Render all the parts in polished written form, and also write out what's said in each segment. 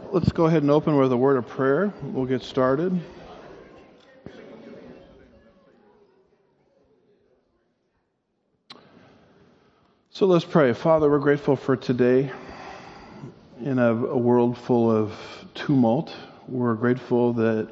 Let's go ahead and open with a word of prayer. We'll get started. So let's pray. Father, we're grateful for today in a world full of tumult. We're grateful that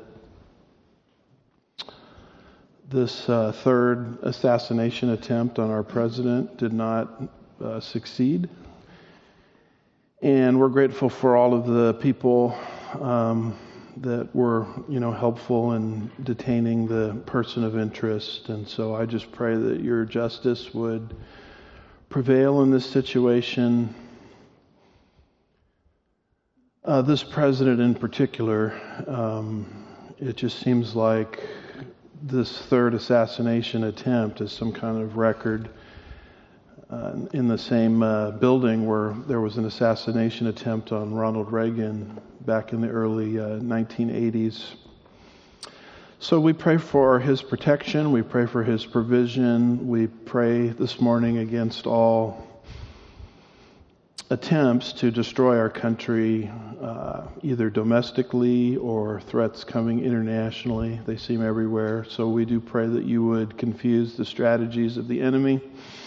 this third assassination attempt on our president did not succeed. And we're grateful for all of the people that were, helpful in detaining the person of interest. And so I just pray that your justice would prevail in this situation. This president in particular, it just seems like this third assassination attempt is some kind of record. In the same building where there was an assassination attempt on Ronald Reagan back in the early 1980s. So we pray for his protection, we pray for his provision, we pray this morning against all attempts to destroy our country, either domestically or threats coming internationally. They seem everywhere. So we do pray that you would confuse the strategies of the enemy.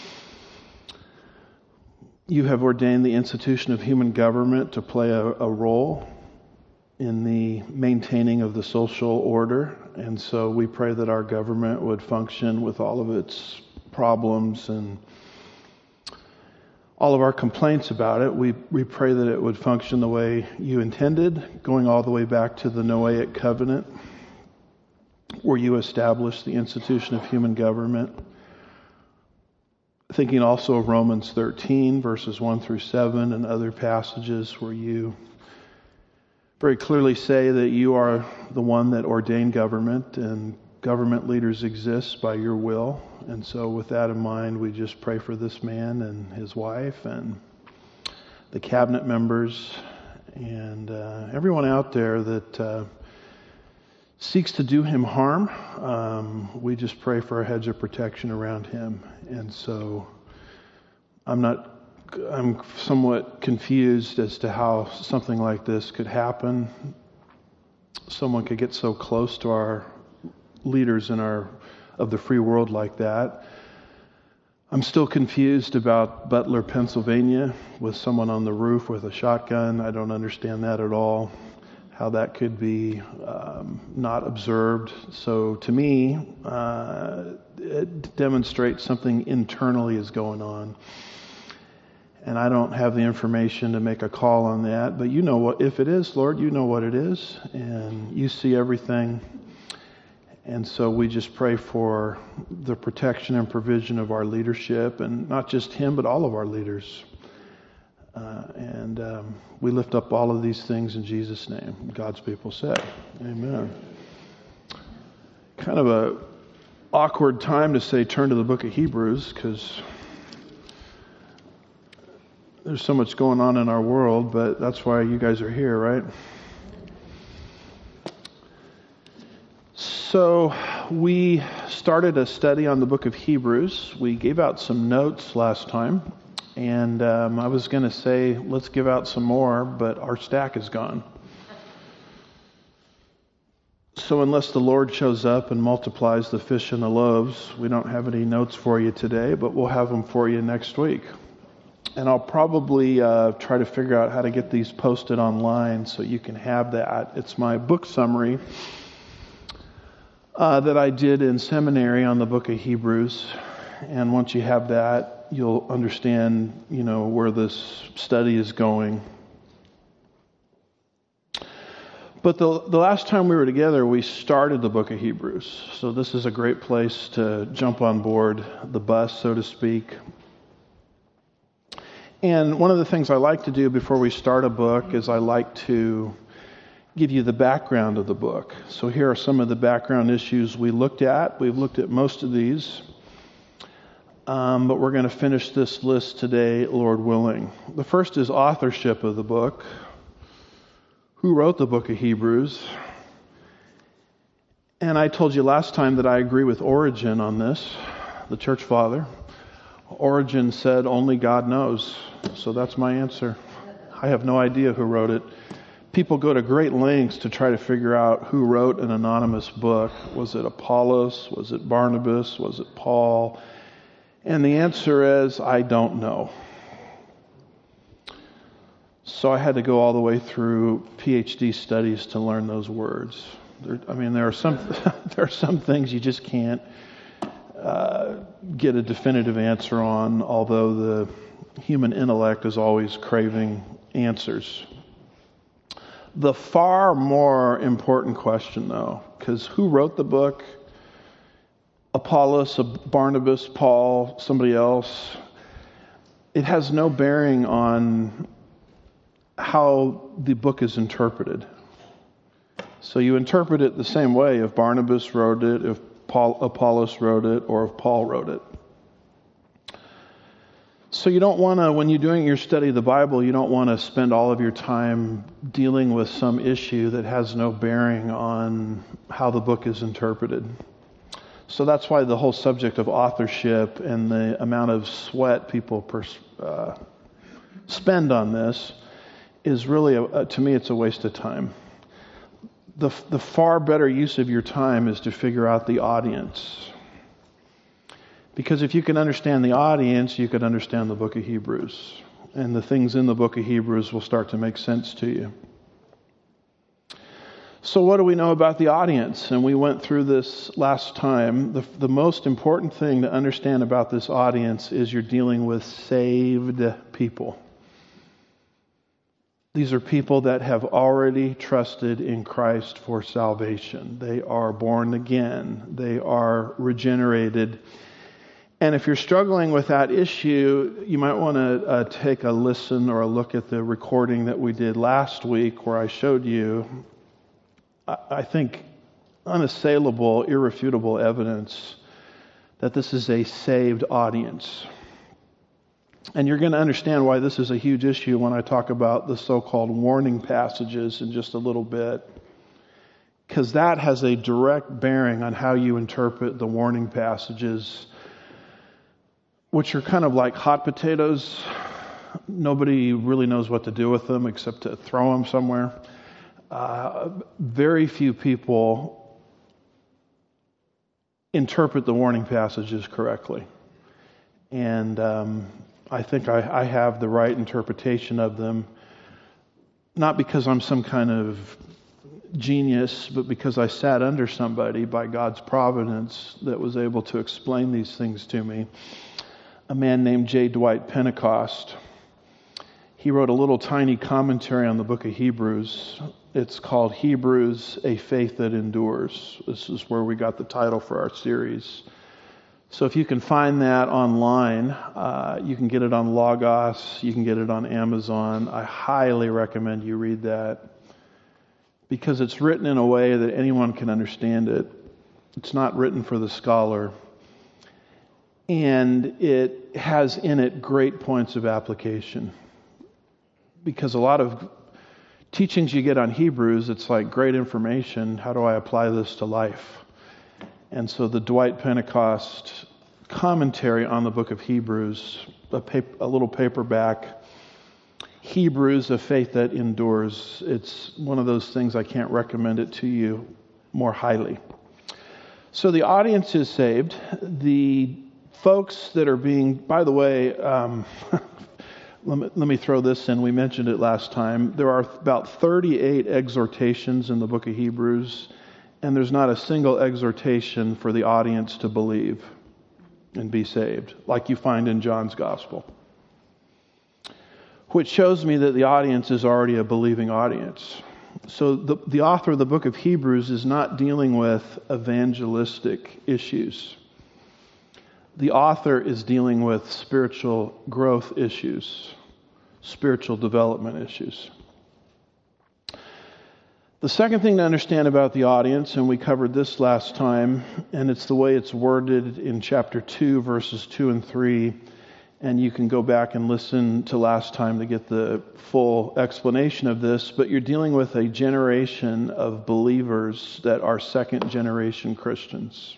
You have ordained the institution of human government to play a role in the maintaining of the social order. And so we pray that our government would function with all of its problems and all of our complaints about it. We pray that it would function the way you intended, going all the way back to the Noahic covenant, where you established the institution of human government. Thinking also of Romans 13, verses 1 through 7, and other passages where you very clearly say that you are the one that ordained government, and government leaders exist by your will. And so with that in mind, we just pray for this man and his wife and the cabinet members and everyone out there that seeks to do him harm. We just pray for a hedge of protection around him. And so I'm somewhat confused as to how something like this could happen. Someone could get so close to our leaders of the free world like that. I'm still confused about Butler, Pennsylvania, with someone on the roof with a shotgun. I don't understand that at all, how that could be not observed. So to me, it demonstrates something internally is going on. And I don't have the information to make a call on that. But you know what, if it is, Lord, you know what it is. And you see everything. And so we just pray for the protection and provision of our leadership. And not just him, but all of our leaders. And we lift up all of these things in Jesus' name. God's people say, amen. Kind of a awkward time to say turn to the book of Hebrews, because there's so much going on in our world, but that's why you guys are here, right? So we started a study on the book of Hebrews. We gave out some notes last time. And I was going to say, let's give out some more, but our stack is gone. So unless the Lord shows up and multiplies the fish and the loaves, we don't have any notes for you today, but we'll have them for you next week. And I'll probably try to figure out how to get these posted online so you can have that. It's my book summary that I did in seminary on the book of Hebrews. And once you have that, you'll understand, where this study is going. But the last time we were together, we started the book of Hebrews. So this is a great place to jump on board the bus, so to speak. And one of the things I like to do before we start a book is I like to give you the background of the book. So here are some of the background issues we looked at. We've looked at most of these. But we're going to finish this list today, Lord willing. The first is authorship of the book. Who wrote the book of Hebrews? And I told you last time that I agree with Origen on this, the church father. Origen said only God knows. So that's my answer. I have no idea who wrote it. people go to great lengths to try to figure out who wrote an anonymous book. Was it Apollos? Was it Barnabas? Was it Paul? And the answer is, I don't know. So I had to go all the way through PhD studies to learn those words. There are some there are some things you just can't get a definitive answer on, although the human intellect is always craving answers. The far more important question, though, because who wrote the book? Apollos, Barnabas, Paul, somebody else? It has no bearing on how the book is interpreted. So you interpret it the same way if Barnabas wrote it, if Apollos wrote it, or if Paul wrote it. So you don't want to, when you're doing your study of the Bible, you don't want to spend all of your time dealing with some issue that has no bearing on how the book is interpreted. So that's why the whole subject of authorship and the amount of sweat people spend on this is really, to me, it's a waste of time. The far better use of your time is to figure out the audience. Because if you can understand the audience, you can understand the book of Hebrews. And the things in the book of Hebrews will start to make sense to you. So what do we know about the audience? And we went through this last time. The most important thing to understand about this audience is you're dealing with saved people. These are people that have already trusted in Christ for salvation. They are born again. They are regenerated. And if you're struggling with that issue, you might want to take a listen or a look at the recording that we did last week where I showed you, I think, unassailable, irrefutable evidence that this is a saved audience. And you're going to understand why this is a huge issue when I talk about the so-called warning passages in just a little bit. Because that has a direct bearing on how you interpret the warning passages, which are kind of like hot potatoes. Nobody really knows what to do with them except to throw them somewhere. Very few people interpret the warning passages correctly. And I think I have the right interpretation of them, not because I'm some kind of genius, but because I sat under somebody by God's providence that was able to explain these things to me. A man named J. Dwight Pentecost. He wrote a little tiny commentary on the book of Hebrews. It's called Hebrews, A Faith That Endures. This is where we got the title for our series. So if you can find that online, you can get it on Logos, you can get it on Amazon. I highly recommend you read that because it's written in a way that anyone can understand it. It's not written for the scholar. And it has in it great points of application. Because a lot of teachings you get on Hebrews, it's like great information. How do I apply this to life? And so the Dwight Pentecost commentary on the book of Hebrews, a little paperback, Hebrews, A Faith That Endures. It's one of those things I can't recommend it to you more highly. So the audience is saved. The folks that are being, by the way, let me throw this in. We mentioned it last time. There are about 38 exhortations in the book of Hebrews, and there's not a single exhortation for the audience to believe and be saved, like you find in John's Gospel. Which shows me that the audience is already a believing audience. So the author of the book of Hebrews is not dealing with evangelistic issues. The author is dealing with spiritual growth issues, spiritual development issues. The second thing to understand about the audience, and we covered this last time, and it's the way it's worded in chapter 2, verses 2 and 3, and you can go back and listen to last time to get the full explanation of this, but you're dealing with a generation of believers that are second-generation Christians.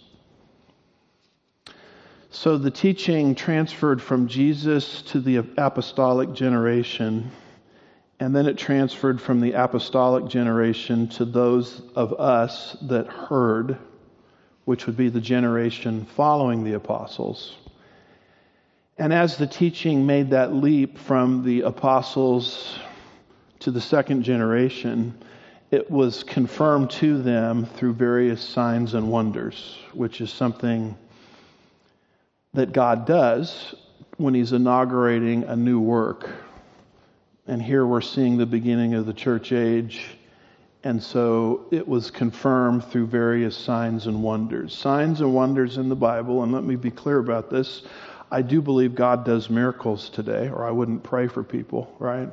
So the teaching transferred from Jesus to the apostolic generation, And then it transferred from the apostolic generation to those of us that heard, which would be the generation following the apostles. And as the teaching made that leap from the apostles to the second generation, it was confirmed to them through various signs and wonders, which is something that God does when He's inaugurating a new work. And here we're seeing the beginning of the church age. And so it was confirmed through various signs and wonders. Signs and wonders in the Bible, and let me be clear about this, I do believe God does miracles today, or I wouldn't pray for people, right?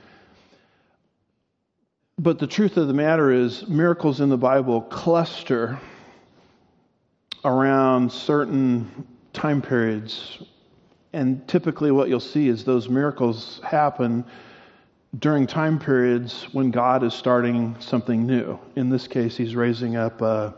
But the truth of the matter is, miracles in the Bible cluster around certain time periods. And typically what you'll see is those miracles happen during time periods when God is starting something new. In this case, He's raising up a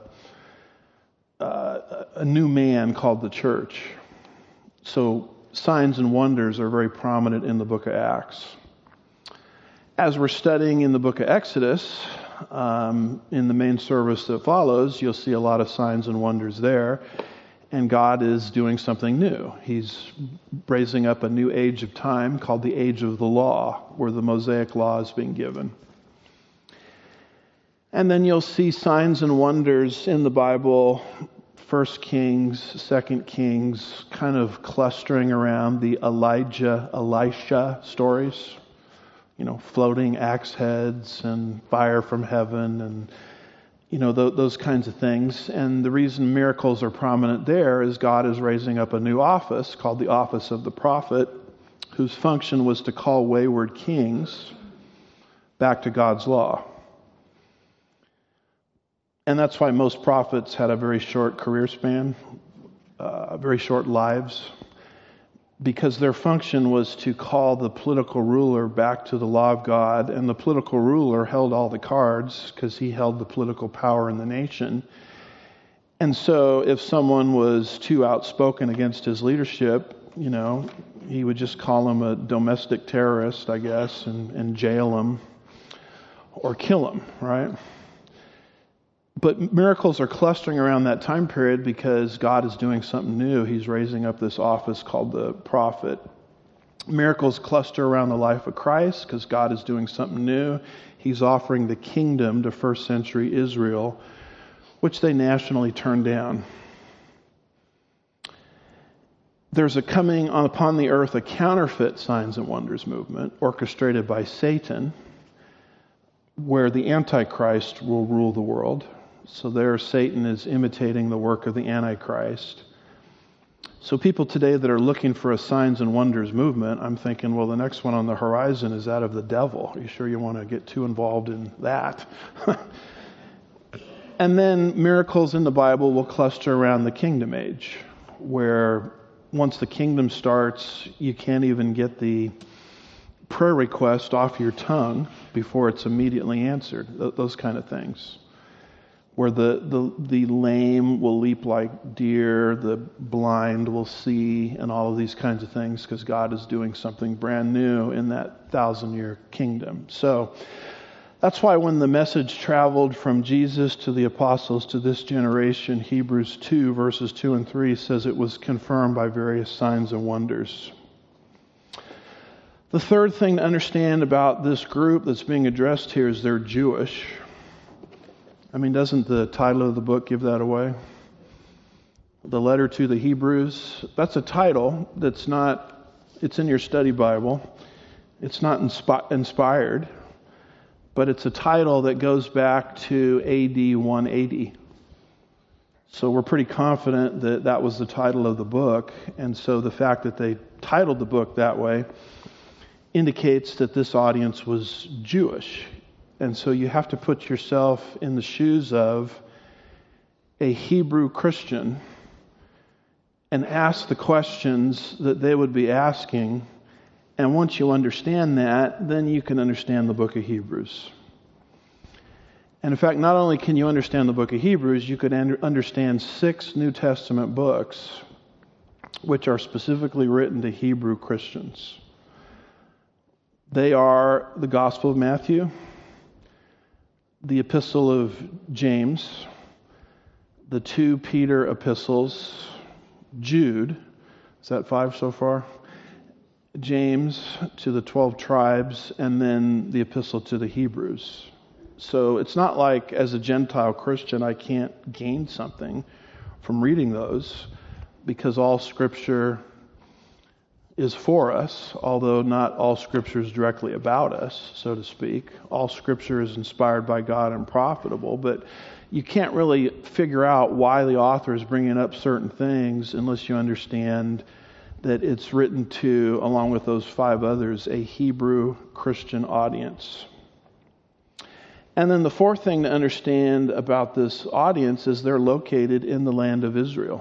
new man called the church. So signs and wonders are very prominent in the book of Acts. As we're studying in the book of Exodus, in the main service that follows, you'll see a lot of signs and wonders there. And God is doing something new. He's raising up a new age of time called the age of the law, where the Mosaic law is being given. And then you'll see signs and wonders in the Bible, 1 Kings, 2 Kings, kind of clustering around the Elijah, Elisha stories. You know, floating axe heads and fire from heaven and those kinds of things. And the reason miracles are prominent there is God is raising up a new office called the office of the prophet, whose function was to call wayward kings back to God's law. And that's why most prophets had a very short career span, very short lives, because their function was to call the political ruler back to the law of God, and the political ruler held all the cards because he held the political power in the nation. And so if someone was too outspoken against his leadership, he would just call him a domestic terrorist, I guess, and jail him or kill him, right? But miracles are clustering around that time period because God is doing something new. He's raising up this office called the prophet. Miracles cluster around the life of Christ because God is doing something new. He's offering the kingdom to first century Israel, which they nationally turned down. There's a coming upon the earth a counterfeit signs and wonders movement orchestrated by Satan, where the Antichrist will rule the world. So there Satan is imitating the work of the Antichrist. So people today that are looking for a signs and wonders movement, I'm thinking, well, the next one on the horizon is that of the devil. Are you sure you want to get too involved in that? And then miracles in the Bible will cluster around the kingdom age, where once the kingdom starts, you can't even get the prayer request off your tongue before it's immediately answered. Those kind of things. Where the lame will leap like deer, the blind will see, and all of these kinds of things, because God is doing something brand new in that 1,000-year kingdom. So that's why when the message traveled from Jesus to the apostles to this generation, Hebrews 2, verses 2 and 3 says it was confirmed by various signs and wonders. The third thing to understand about this group that's being addressed here is they're Jewish. I mean, doesn't the title of the book give that away? The letter to the Hebrews. That's a title that's not, it's in your study Bible. It's not inspired, but it's a title that goes back to AD 180. So we're pretty confident that that was the title of the book. And so the fact that they titled the book that way indicates that this audience was Jewish. And so you have to put yourself in the shoes of a Hebrew Christian and ask the questions that they would be asking. And once you understand that, then you can understand the book of Hebrews. And in fact, not only can you understand the book of Hebrews, you could understand 6 New Testament books which are specifically written to Hebrew Christians. They are the Gospel of Matthew, the Epistle of James, the 2 Peter epistles, Jude, is that 5 so far? James to the 12 tribes, and then the Epistle to the Hebrews. So it's not like as a Gentile Christian I can't gain something from reading those, because all Scripture is for us, although not all Scripture is directly about us, so to speak. All Scripture is inspired by God and profitable, but you can't really figure out why the author is bringing up certain things unless you understand that it's written to, along with those 5 others, a Hebrew Christian audience. And then the fourth thing to understand about this audience is they're located in the land of Israel.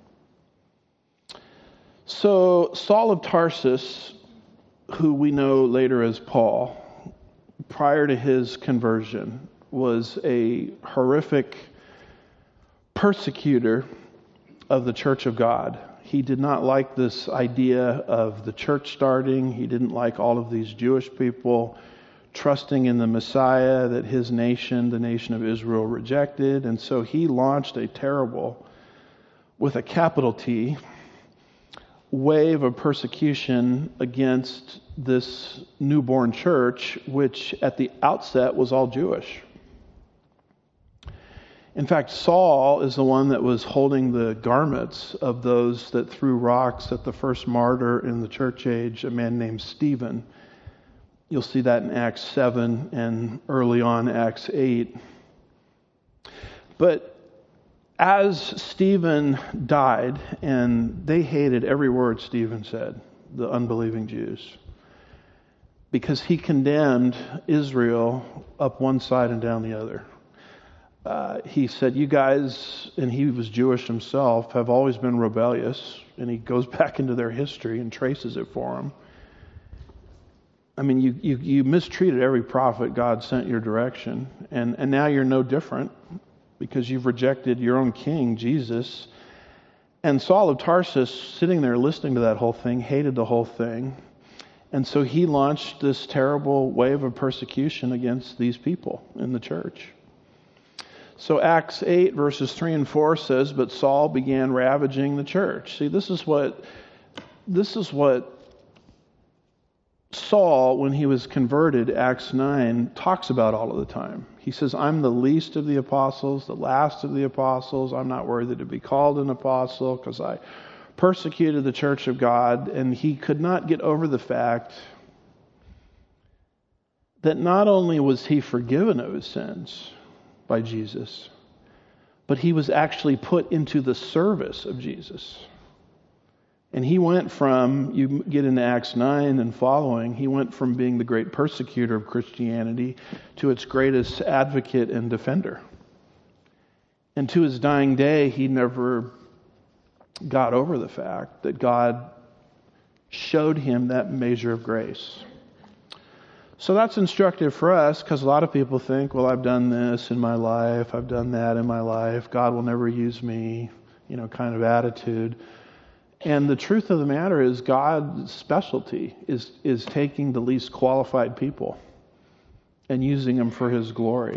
So Saul of Tarsus, who we know later as Paul, prior to his conversion, was a horrific persecutor of the Church of God. He did not like this idea of the church starting. He didn't like all of these Jewish people trusting in the Messiah that his nation, the nation of Israel, rejected. And so he launched a terrible, with a capital T, wave of persecution against this newborn church, which at the outset was all Jewish. In fact, Saul is the one that was holding the garments of those that threw rocks at the first martyr in the church age, a man named Stephen. You'll see that in Acts 7 and early on Acts 8. But as Stephen died, and they hated every word Stephen said, the unbelieving Jews, because he condemned Israel up one side and down the other. He said, you guys, and he was Jewish himself, have always been rebellious. And he goes back into their history and traces it for them. I mean, you mistreated every prophet God sent your direction. And now you're no different because you've rejected your own king, Jesus. And Saul of Tarsus, sitting there listening to that whole thing, hated the whole thing. And so he launched this terrible wave of persecution against these people in the church. So Acts 8 verses 3 and 4 says, but Saul began ravaging the church. See, this is what Saul, when he was converted, Acts 9, talks about all of the time. He says, I'm the least of the apostles, the last of the apostles. I'm not worthy to be called an apostle because I persecuted the church of God. And he could not get over the fact that not only was he forgiven of his sins by Jesus, but he was actually put into the service of Jesus. And he went from, you get into Acts 9 and following, he went from being the great persecutor of Christianity to its greatest advocate and defender. And to his dying day, he never got over the fact that God showed him that measure of grace. So that's instructive for us, because a lot of people think, well, I've done this in my life, I've done that in my life, God will never use me, kind of attitude. And the truth of the matter is God's specialty is taking the least qualified people and using them for His glory.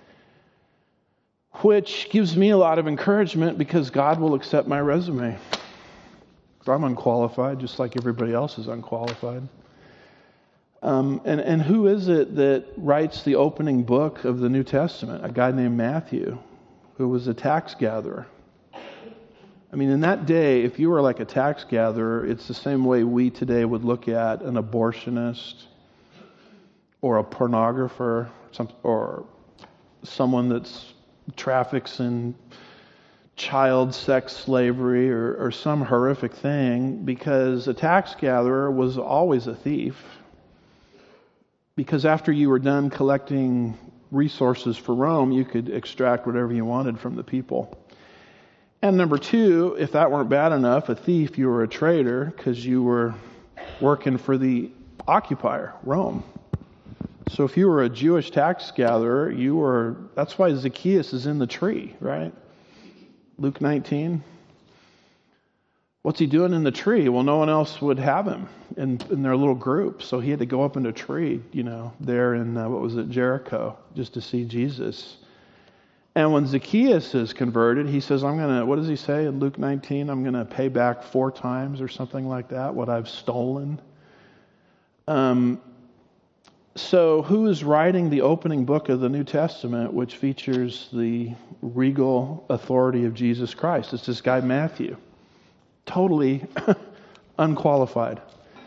Which gives me a lot of encouragement because God will accept my resume. I'm unqualified, just like everybody else is unqualified. And who is it that writes the opening book of the New Testament? A guy named Matthew, who was a tax gatherer. I mean, in that day, if you were like a tax gatherer, it's the same way we today would look at an abortionist or a pornographer or someone that's traffics in child sex slavery or some horrific thing, because a tax gatherer was always a thief. Because after you were done collecting resources for Rome, you could extract whatever you wanted from the people. And number two, if that weren't bad enough, a thief, you were a traitor because you were working for the occupier, Rome. So if you were a Jewish tax gatherer, that's why Zacchaeus is in the tree, right? Luke 19. What's he doing in the tree? Well, no one else would have him in their little group. So he had to go up in a tree, there in, Jericho, just to see Jesus. And when Zacchaeus is converted, he says, what does he say in Luke 19? I'm going to pay back 4 times or something like that, what I've stolen. So who is writing the opening book of the New Testament, which features the regal authority of Jesus Christ? It's this guy, Matthew. Totally unqualified.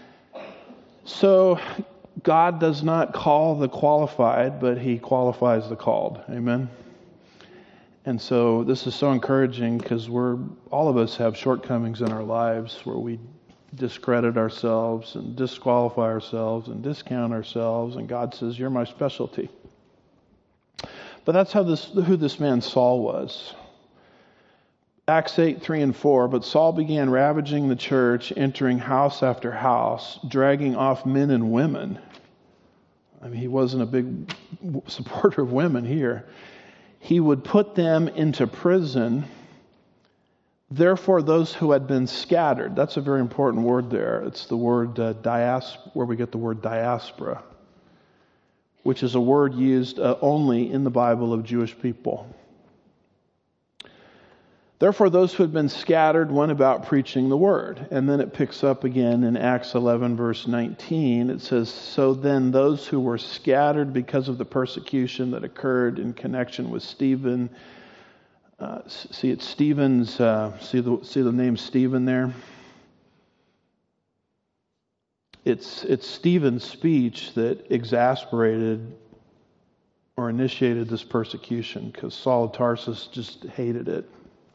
So God does not call the qualified, but he qualifies the called. Amen? And so this is so encouraging because all of us have shortcomings in our lives where we discredit ourselves and disqualify ourselves and discount ourselves, and God says, "You're my specialty." But that's who this man Saul was. Acts 8:3-4, but Saul began ravaging the church, entering house after house, dragging off men and women. He wasn't a big supporter of women here. He would put them into prison. Therefore, those who had been scattered, that's a very important word there. It's the word where we get the word diaspora, which is a word used only in the Bible of Jewish people. Therefore, those who had been scattered went about preaching the word. And then it picks up again in Acts 11, verse 19. It says, so then those who were scattered because of the persecution that occurred in connection with Stephen. It's Stephen's, see the name Stephen there? It's Stephen's speech that exasperated or initiated this persecution because Saul of Tarsus just hated it.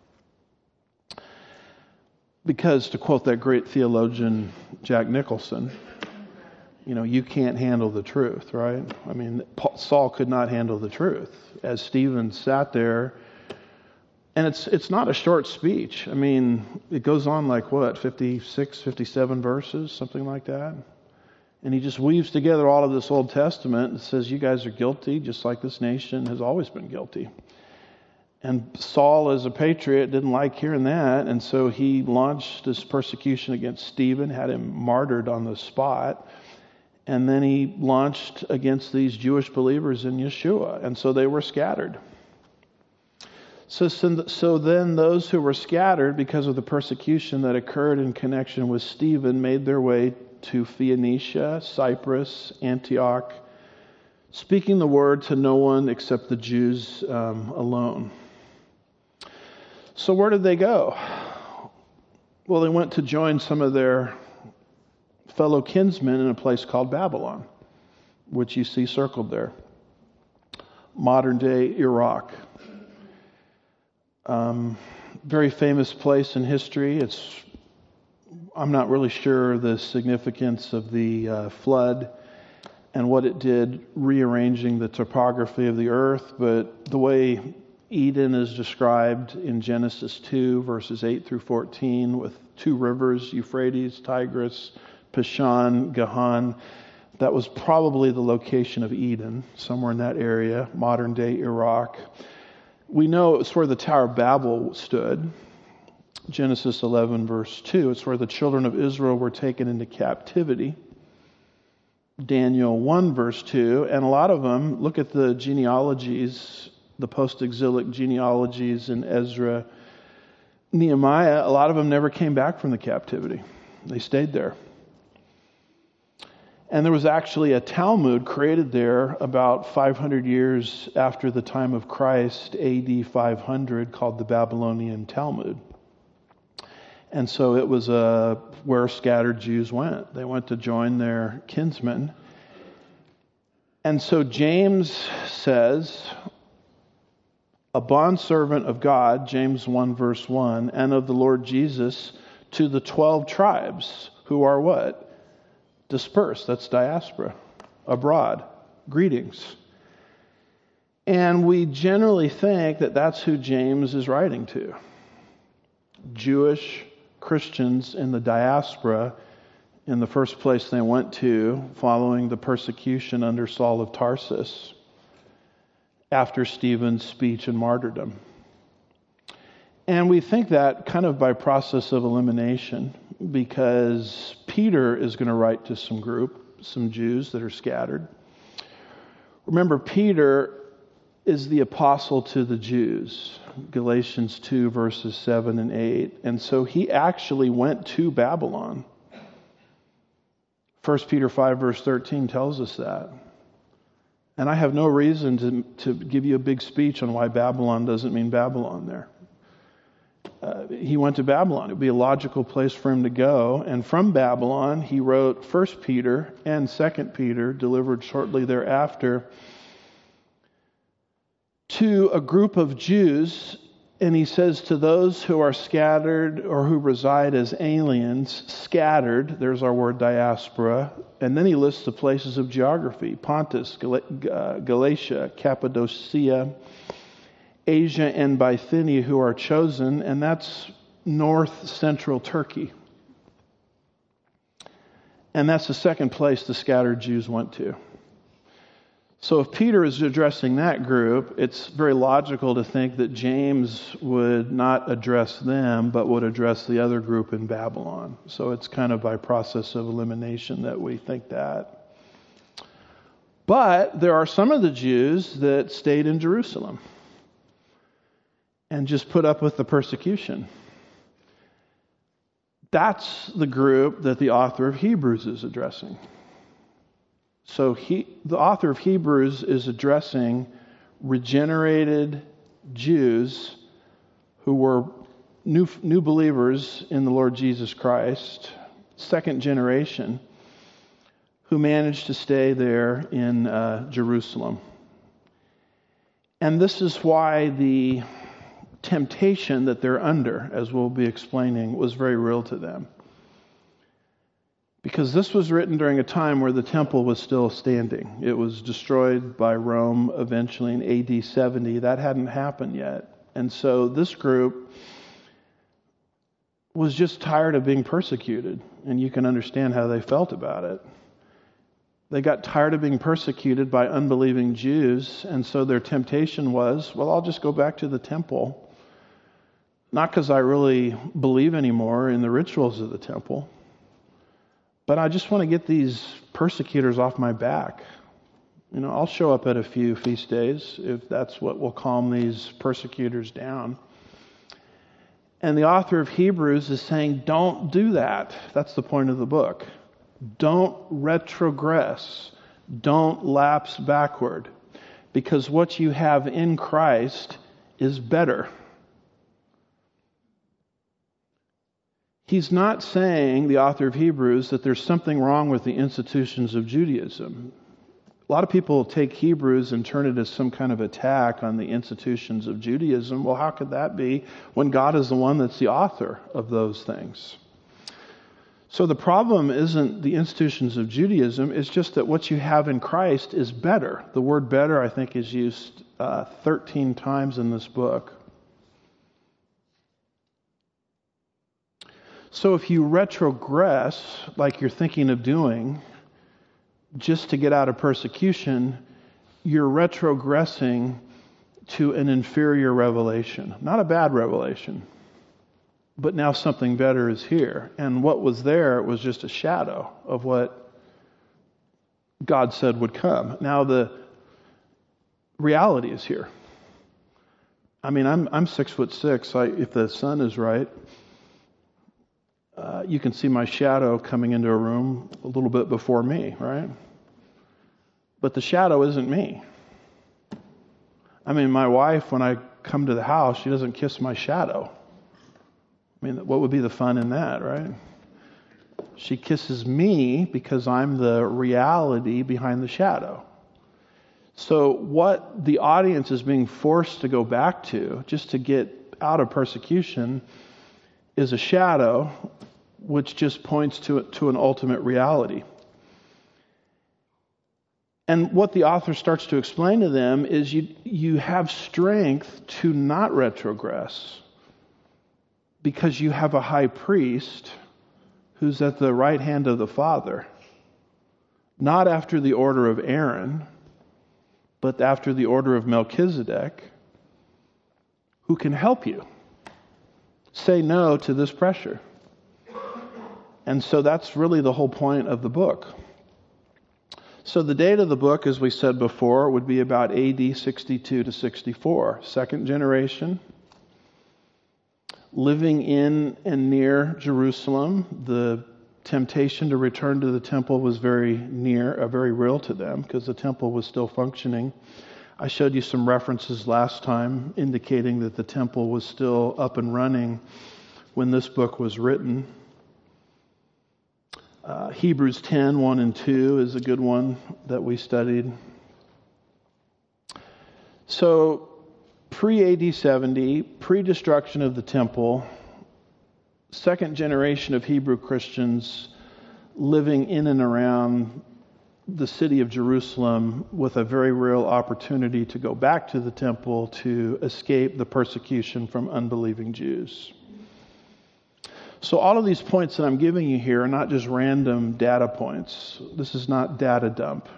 Because, to quote that great theologian Jack Nicholson, you can't handle the truth, right? Saul could not handle the truth. As Stephen sat there, and it's not a short speech. It goes on 56, 57 verses, something like that. And he just weaves together all of this Old Testament and says, you guys are guilty, just like this nation has always been guilty. And Saul, as a patriot, didn't like hearing that, and so he launched this persecution against Stephen, had him martyred on the spot, and then he launched against these Jewish believers in Yeshua, and so they were scattered. So then those who were scattered because of the persecution that occurred in connection with Stephen made their way to Phoenicia, Cyprus, Antioch, speaking the word to no one except the Jews alone. So where did they go? Well, they went to join some of their fellow kinsmen in a place called Babylon, which you see circled there. Modern-day Iraq. Very famous place in history. I'm not really sure the significance of the flood and what it did rearranging the topography of the earth, but the way Eden is described in Genesis 2, verses 8-14, with 2 rivers, Euphrates, Tigris, Pishon, Gahan. That was probably the location of Eden, somewhere in that area, modern-day Iraq. We know it's where the Tower of Babel stood. Genesis 11, verse 2. It's where the children of Israel were taken into captivity. Daniel 1, verse 2. And a lot of them, look at the genealogies, the post-exilic genealogies in Ezra, Nehemiah, a lot of them never came back from the captivity. They stayed there. And there was actually a Talmud created there about 500 years after the time of Christ, AD 500, called the Babylonian Talmud. And so it was where scattered Jews went. They went to join their kinsmen. And so James says, a bondservant of God, James 1 verse 1, and of the Lord Jesus to the 12 tribes who are what? Dispersed, that's diaspora, abroad. Greetings. And we generally think that that's who James is writing to. Jewish Christians in the diaspora in the first place they went to following the persecution under Saul of Tarsus after Stephen's speech and martyrdom. And we think that kind of by process of elimination, because Peter is going to write to some Jews that are scattered. Remember, Peter is the apostle to the Jews, Galatians 2, verses 7 and 8. And so he actually went to Babylon. 1 Peter 5, verse 13 tells us that. And I have no reason to give you a big speech on why Babylon doesn't mean Babylon there. He went to Babylon. It would be a logical place for him to go. And from Babylon, he wrote 1 Peter and 2 Peter, delivered shortly thereafter, to a group of Jews. And he says, to those who are scattered or who reside as aliens, scattered, there's our word diaspora. And then he lists the places of geography: Pontus, Galatia, Cappadocia, Asia, and Bithynia, who are chosen, and that's north-central Turkey. And that's the second place the scattered Jews went to. So if Peter is addressing that group, it's very logical to think that James would not address them, but would address the other group in Babylon. So it's kind of by process of elimination that we think that. But there are some of the Jews that stayed in Jerusalem and just put up with the persecution. That's the group that the author of Hebrews is addressing. So the author of Hebrews is addressing regenerated Jews who were new believers in the Lord Jesus Christ, second generation, who managed to stay there in Jerusalem. And this is why the temptation that they're under, as we'll be explaining, was very real to them. Because this was written during a time where the temple was still standing. It was destroyed by Rome eventually in AD 70. That hadn't happened yet. And so this group was just tired of being persecuted. And you can understand how they felt about it. They got tired of being persecuted by unbelieving Jews. And so their temptation was, well, I'll just go back to the temple. Not because I really believe anymore in the rituals of the temple, but I just want to get these persecutors off my back. You know, I'll show up at a few feast days if that's what will calm these persecutors down. And the author of Hebrews is saying, don't do that. That's the point of the book. Don't retrogress. Don't lapse backward. Because what you have in Christ is better. He's not saying, the author of Hebrews, that there's something wrong with the institutions of Judaism. A lot of people take Hebrews and turn it as some kind of attack on the institutions of Judaism. Well, how could that be when God is the one that's the author of those things? So the problem isn't the institutions of Judaism, it's just that what you have in Christ is better. The word better, I think, is used 13 times in this book. So if you retrogress, like you're thinking of doing, just to get out of persecution, you're retrogressing to an inferior revelation. Not a bad revelation, but now something better is here. And what was there was just a shadow of what God said would come. Now the reality is here. I mean, I'm 6'6". If the sun is right, you can see my shadow coming into a room a little bit before me, right? But the shadow isn't me. I mean, my wife, when I come to the house, she doesn't kiss my shadow. I mean, what would be the fun in that, right? She kisses me because I'm the reality behind the shadow. So what the audience is being forced to go back to, just to get out of persecution, is a shadow which just points to an ultimate reality. And what the author starts to explain to them is you have strength to not retrogress because you have a high priest who's at the right hand of the Father, not after the order of Aaron, but after the order of Melchizedek, who can help you. say no to this pressure. And so that's really the whole point of the book. So the date of the book, as we said before, would be about AD 62 to 64. Second generation, living in and near Jerusalem. The temptation to return to the temple was very real to them because the temple was still functioning. I showed you some references last time indicating that the temple was still up and running when this book was written. Hebrews 10, 1 and 2 is a good one that we studied. So, pre-AD 70, pre-destruction of the temple, second generation of Hebrew Christians living in and around the city of Jerusalem with a very real opportunity to go back to the temple to escape the persecution from unbelieving Jews. So all of these points that I'm giving you here are not just random data points. This is not data dump.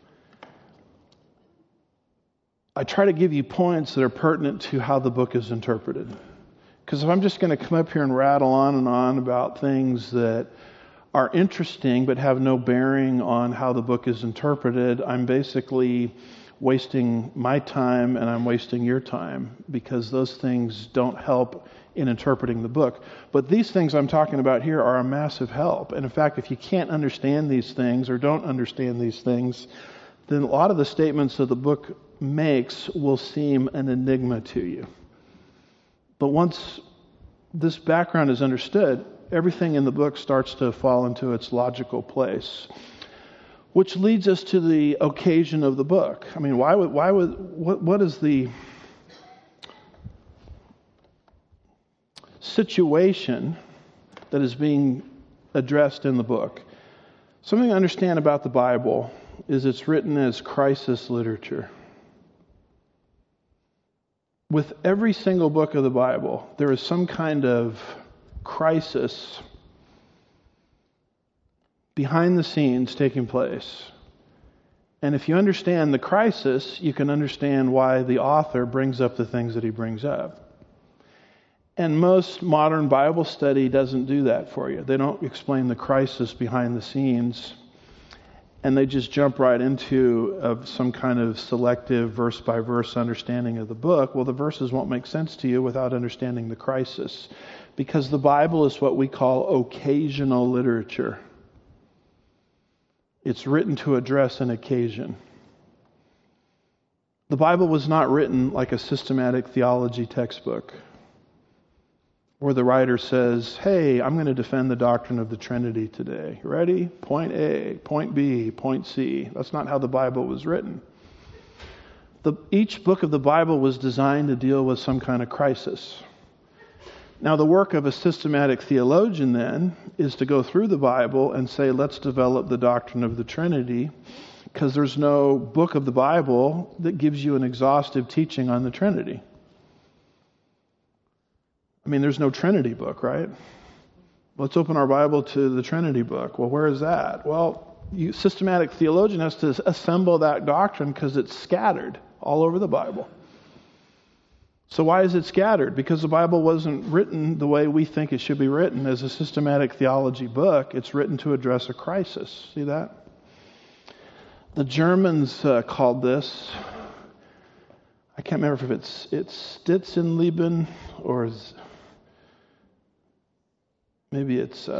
I try to give you points that are pertinent to how the book is interpreted. Because if I'm just going to come up here and rattle on and on about things that are interesting but have no bearing on how the book is interpreted, I'm basically wasting my time and I'm wasting your time because those things don't help in interpreting the book. But these things I'm talking about here are a massive help. And in fact, if you can't understand these things or don't understand these things, then a lot of the statements that the book makes will seem an enigma to you. But once this background is understood, everything in the book starts to fall into its logical place. Which leads us to the occasion of the book. I mean, what is the situation that is being addressed in the book? Something to understand about the Bible is it's written as crisis literature. With every single book of the Bible, there is some kind of crisis behind the scenes taking place. And if you understand the crisis, you can understand why the author brings up the things that he brings up. And most modern Bible study doesn't do that for you. They don't explain the crisis behind the scenes, and they just jump right into some kind of selective verse-by-verse understanding of the book. Well, the verses won't make sense to you without understanding the crisis, because the Bible is what we call occasional literature. It's written to address an occasion. The Bible was not written like a systematic theology textbook, where the writer says, hey, I'm going to defend the doctrine of the Trinity today. Ready? Point A, point B, point C. That's not how the Bible was written. Each book of the Bible was designed to deal with some kind of crisis. Now, the work of a systematic theologian, then, is to go through the Bible and say, let's develop the doctrine of the Trinity, because there's no book of the Bible that gives you an exhaustive teaching on the Trinity. I mean, there's no Trinity book, right? Let's open our Bible to the Trinity book. Well, where is that? Well, systematic theologian has to assemble that doctrine because it's scattered all over the Bible. So why is it scattered? Because the Bible wasn't written the way we think it should be written as a systematic theology book. It's written to address a crisis. See that? The Germans called this, I can't remember if it's Sitzenleben or maybe it's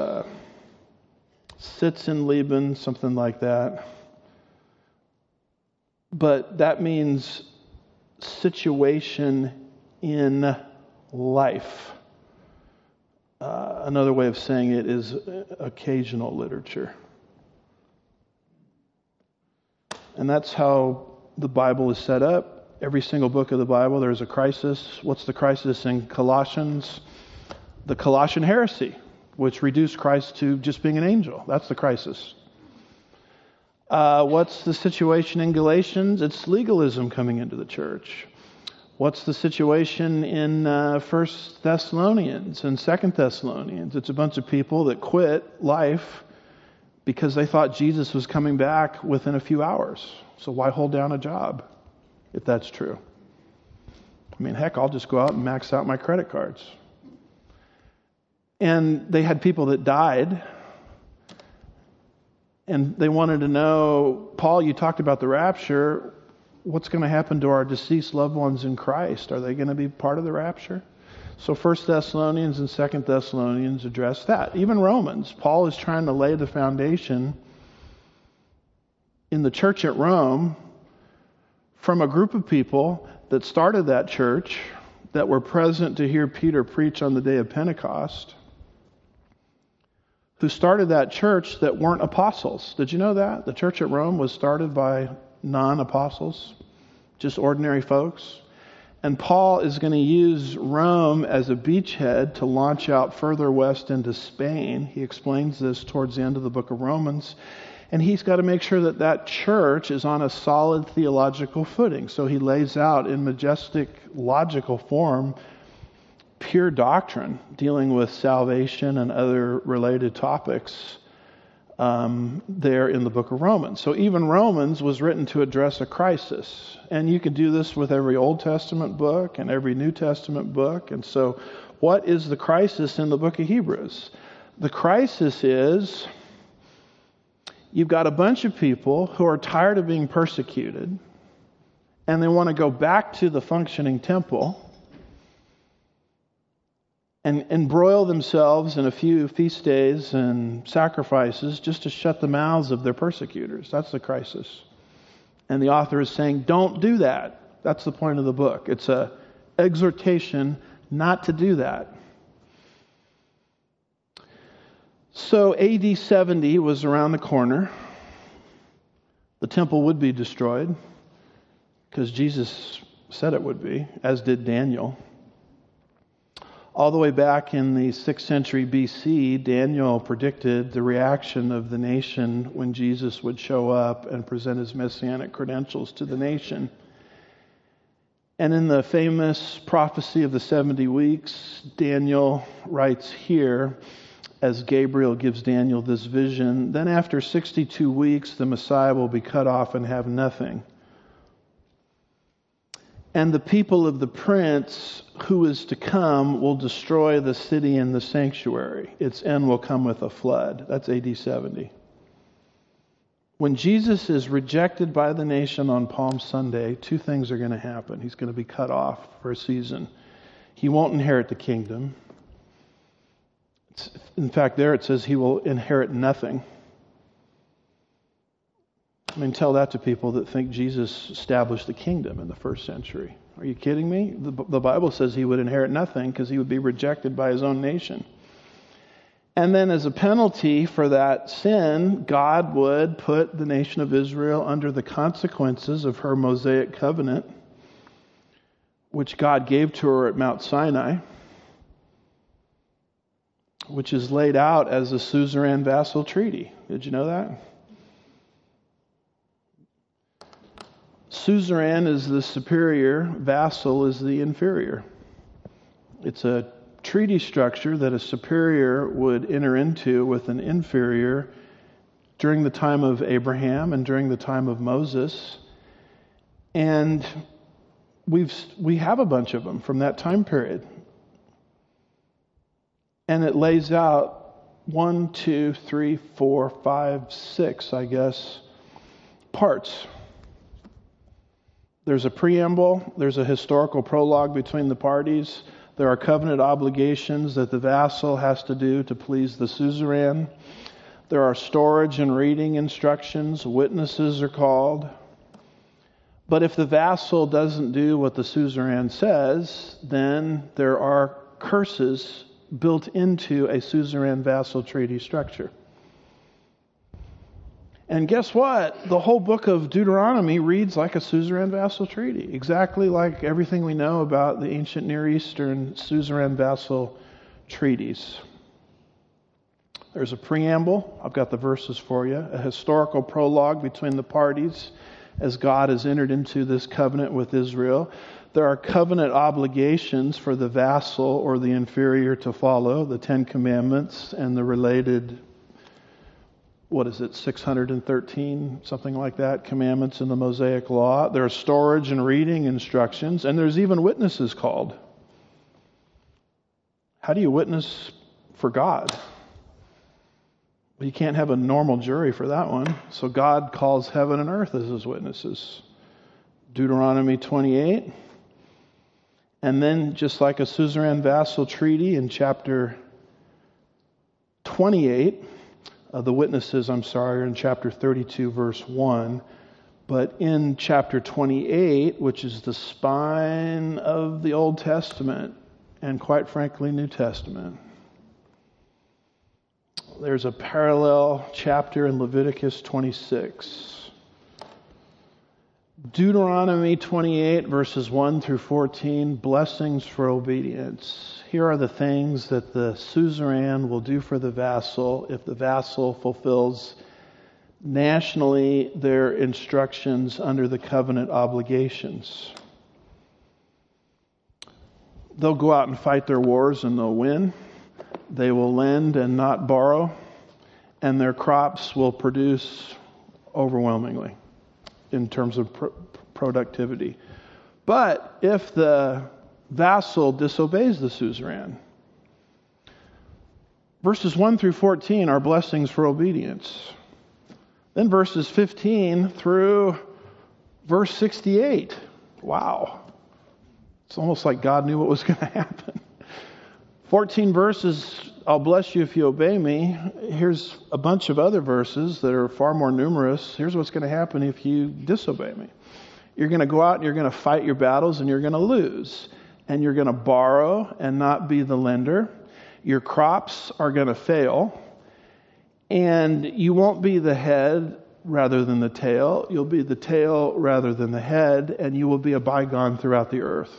Sitzenleben, something like that. But that means situation in life. Another way of saying it is occasional literature. And that's how the Bible is set up. Every single book of the Bible, there's a crisis. What's the crisis in Colossians? The Colossian heresy, which reduced Christ to just being an angel. That's the crisis. What's the situation in Galatians? It's legalism coming into the church. What's the situation in 1 Thessalonians and 2 Thessalonians? It's a bunch of people that quit life because they thought Jesus was coming back within a few hours. So why hold down a job if that's true? I mean, heck, I'll just go out and max out my credit cards. And they had people that died. And they wanted to know, Paul, you talked about the rapture. What's going to happen to our deceased loved ones in Christ? Are they going to be part of the rapture? So 1 Thessalonians and 2 Thessalonians address that. Even Romans. Paul is trying to lay the foundation in the church at Rome from a group of people that started that church, that were present to hear Peter preach on the day of Pentecost, who started that church that weren't apostles. Did you know that? The church at Rome was started by non-apostles, just ordinary folks. And Paul is going to use Rome as a beachhead to launch out further west into Spain. He explains this towards the end of the book of Romans. And he's got to make sure that that church is on a solid theological footing. So he lays out in majestic, logical form pure doctrine dealing with salvation and other related topics there in the book of Romans. So even Romans was written to address a crisis. And you could do this with every Old Testament book and every New Testament book. And so what is the crisis in the book of Hebrews? The crisis is you've got a bunch of people who are tired of being persecuted and they want to go back to the functioning temple and embroil themselves in a few feast days and sacrifices just to shut the mouths of their persecutors. That's the crisis. And the author is saying, don't do that. That's the point of the book. It's an exhortation not to do that. So AD 70 was around the corner. The temple would be destroyed because Jesus said it would be, as did Daniel. All the way back in the 6th century BC, Daniel predicted the reaction of the nation when Jesus would show up and present his messianic credentials to the nation. And in the famous prophecy of the 70 weeks, Daniel writes here, as Gabriel gives Daniel this vision, then after 62 weeks, the Messiah will be cut off and have nothing. And the people of the prince who is to come will destroy the city and the sanctuary. Its end will come with a flood. That's AD 70. When Jesus is rejected by the nation on Palm Sunday, two things are going to happen. He's going to be cut off for a season. He won't inherit the kingdom. In fact, there it says he will inherit nothing. I mean, tell that to people that think Jesus established the kingdom in the first century. Are you kidding me? The Bible says he would inherit nothing because he would be rejected by his own nation. And then as a penalty for that sin, God would put the nation of Israel under the consequences of her Mosaic covenant, which God gave to her at Mount Sinai, which is laid out as a suzerain vassal treaty. Did you know that? Suzerain is the superior, vassal is the inferior. It's a treaty structure that a superior would enter into with an inferior during the time of Abraham and during the time of Moses. And we have a bunch of them from that time period. And it lays out 1, 2, 3, 4, 5, 6, I guess, parts. There's a preamble, there's a historical prologue between the parties, there are covenant obligations that the vassal has to do to please the suzerain, there are storage and reading instructions, witnesses are called. But if the vassal doesn't do what the suzerain says, then there are curses built into a suzerain vassal treaty structure. And guess what? The whole book of Deuteronomy reads like a suzerain vassal treaty, exactly like everything we know about the ancient Near Eastern suzerain vassal treaties. There's a preamble. I've got the verses for you. A historical prologue between the parties as God has entered into this covenant with Israel. There are covenant obligations for the vassal or the inferior to follow, the 10 Commandments and the related 613, something like that, commandments in the Mosaic Law. There are storage and reading instructions, and there's even witnesses called. How do you witness for God. You can't have a normal jury for that one. So God calls heaven and earth as his witnesses. Deuteronomy 28. And then, just like a suzerain vassal treaty in chapter 28, the witnesses, are in chapter 32, verse 1. But in chapter 28, which is the spine of the Old Testament, and quite frankly, New Testament, there's a parallel chapter in Leviticus 26. Deuteronomy 28, verses 1 through 14, blessings for obedience. Here are the things that the suzerain will do for the vassal if the vassal fulfills nationally their instructions under the covenant obligations. They'll go out and fight their wars and they'll win. They will lend and not borrow, and their crops will produce overwhelmingly in terms of productivity. But if the vassal disobeys the suzerain, verses 1 through 14 are blessings for obedience. Then verses 15 through verse 68. Wow. It's almost like God knew what was going to happen. 14 verses, I'll bless you if you obey me. Here's a bunch of other verses that are far more numerous. Here's what's going to happen if you disobey me. You're going to go out and you're going to fight your battles and you're going to lose. And you're going to borrow and not be the lender. Your crops are going to fail. And you won't be the head rather than the tail. You'll be the tail rather than the head. And you will be a bygone throughout the earth.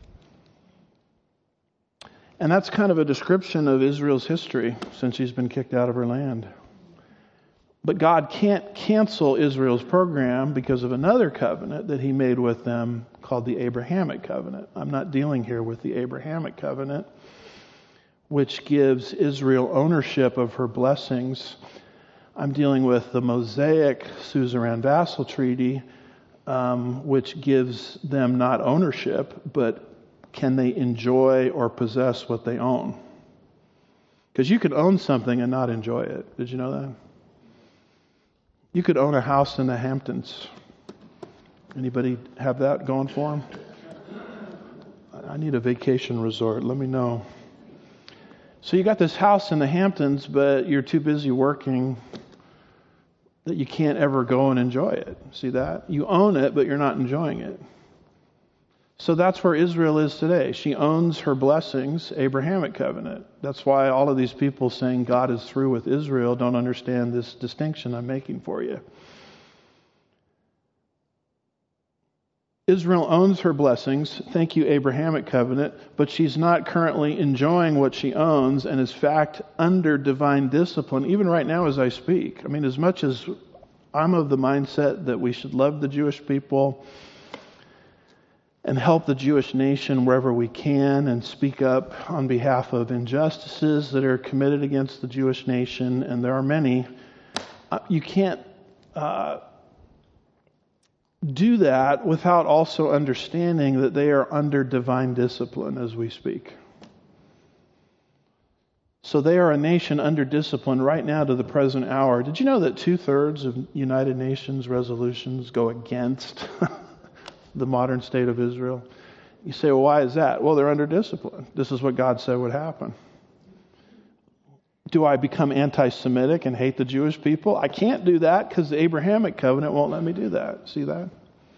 And that's kind of a description of Israel's history since she's been kicked out of her land. But God can't cancel Israel's program because of another covenant that he made with them called the Abrahamic covenant. I'm not dealing here with the Abrahamic covenant, which gives Israel ownership of her blessings. I'm dealing with the Mosaic suzerain vassal treaty, which gives them not ownership, but can they enjoy or possess what they own? Because you could own something and not enjoy it. Did you know that? You could own a house in the Hamptons. Anybody have that going for them? I need a vacation resort. Let me know. So you got this house in the Hamptons, but you're too busy working that you can't ever go and enjoy it. See that? You own it, but you're not enjoying it. So that's where Israel is today. She owns her blessings, Abrahamic covenant. That's why all of these people saying God is through with Israel don't understand this distinction I'm making for you. Israel owns her blessings, thank you, Abrahamic covenant, but she's not currently enjoying what she owns and is, in fact, under divine discipline, even right now as I speak. I mean, as much as I'm of the mindset that we should love the Jewish people and help the Jewish nation wherever we can and speak up on behalf of injustices that are committed against the Jewish nation, and there are many, you can't do that without also understanding that they are under divine discipline as we speak. So they are a nation under discipline right now to the present hour. Did you know that 2/3 of United Nations resolutions go against the modern state of Israel? You say, well, why is that? Well, they're under discipline. This is what God said would happen. Do I become anti-Semitic and hate the Jewish people? I can't do that because the Abrahamic covenant won't let me do that. See that?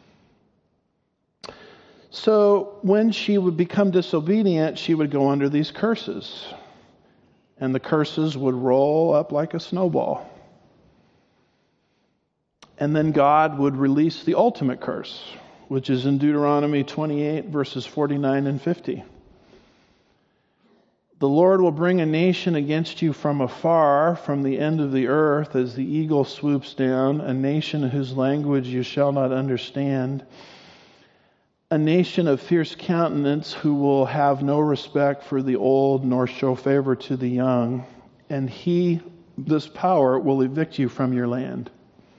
So when she would become disobedient, she would go under these curses. And the curses would roll up like a snowball. And then God would release the ultimate curse, which is in Deuteronomy 28, verses 49 and 50. The Lord will bring a nation against you from afar, from the end of the earth, as the eagle swoops down, a nation whose language you shall not understand, a nation of fierce countenance who will have no respect for the old nor show favor to the young, and this power, will evict you from your land.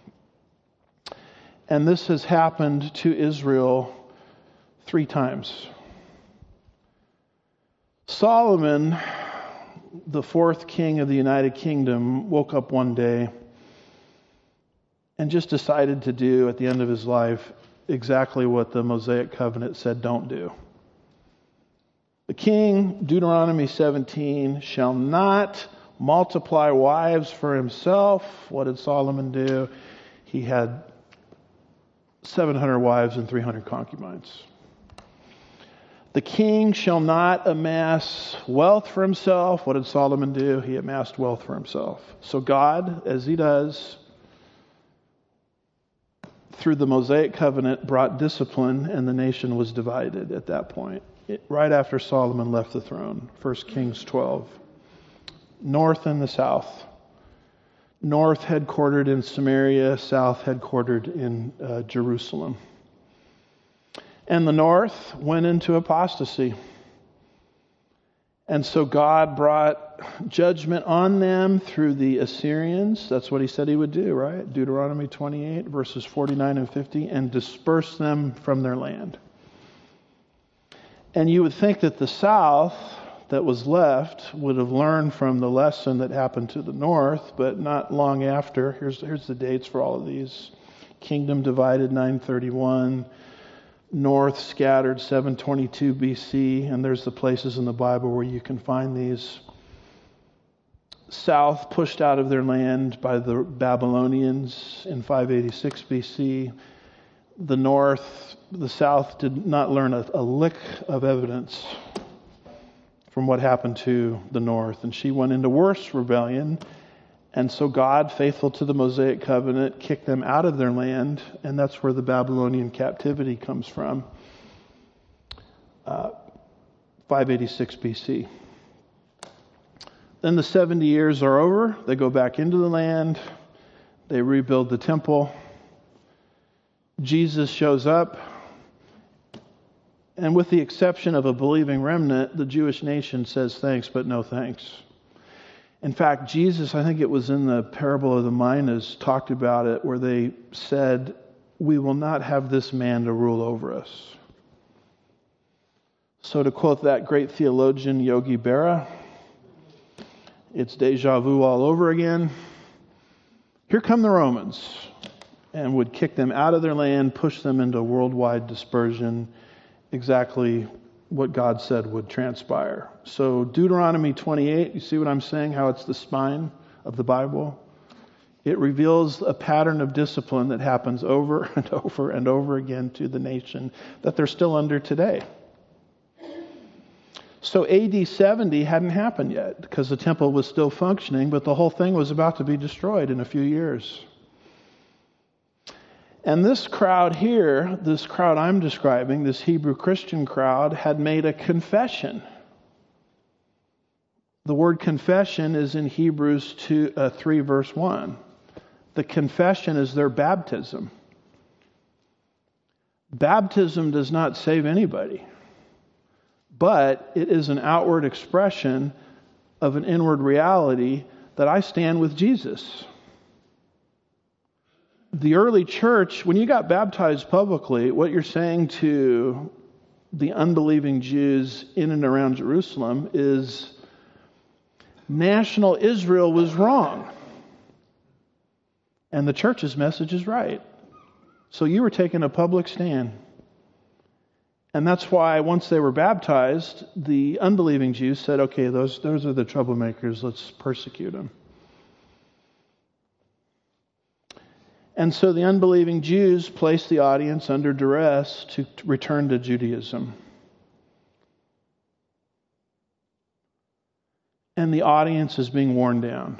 And this has happened to Israel 3 times. Solomon the fourth king of the United Kingdom, woke up one day and just decided to do at the end of his life exactly what the Mosaic covenant said don't do. The king, Deuteronomy 17, shall not multiply wives for himself. What did Solomon do? He had 700 wives and 300 concubines. The king shall not amass wealth for himself. What did Solomon do? He amassed wealth for himself. So God, as he does, through the Mosaic covenant, brought discipline, and the nation was divided at that point, right after Solomon left the throne. 1 Kings 12. North and the south. North headquartered in Samaria, south headquartered in Jerusalem. And the north went into apostasy. And so God brought judgment on them through the Assyrians. That's what he said he would do, right? Deuteronomy 28, verses 49 and 50, and disperse them from their land. And you would think that the south that was left would have learned from the lesson that happened to the north, but not long after. Here's the dates for all of these. Kingdom divided 931. North scattered 722 BC, and there's the places in the Bible where you can find these. South pushed out of their land by the Babylonians in 586 BC. The north, the south did not learn a lick of evidence from what happened to the north, and she went into worse rebellion. And so God, faithful to the Mosaic covenant, kicked them out of their land, and that's where the Babylonian captivity comes from. 586 BC. Then the 70 years are over. They go back into the land. They rebuild the temple. Jesus shows up. And with the exception of a believing remnant, the Jewish nation says thanks, but no thanks. In fact, Jesus, I think it was in the parable of the minas, talked about it where they said, we will not have this man to rule over us. So to quote that great theologian, Yogi Berra, it's deja vu all over again. Here come the Romans, and would kick them out of their land, push them into worldwide dispersion, exactly what God said would transpire. So Deuteronomy 28, you see what I'm saying, how it's the spine of the Bible? It reveals a pattern of discipline that happens over and over and over again to the nation that they're still under today. So AD 70 hadn't happened yet because the temple was still functioning, but the whole thing was about to be destroyed in a few years. And this crowd here, this crowd I'm describing, this Hebrew Christian crowd, had made a confession. The word confession is in Hebrews 3 verse 1. The confession is their baptism. Baptism does not save anybody, but it is an outward expression of an inward reality that I stand with Jesus. The early church, when you got baptized publicly, what you're saying to the unbelieving Jews in and around Jerusalem is national Israel was wrong. And the church's message is right. So you were taking a public stand. And that's why once they were baptized, the unbelieving Jews said, okay, those are the troublemakers, let's persecute them. And so the unbelieving Jews placed the audience under duress to return to Judaism. And the audience is being worn down.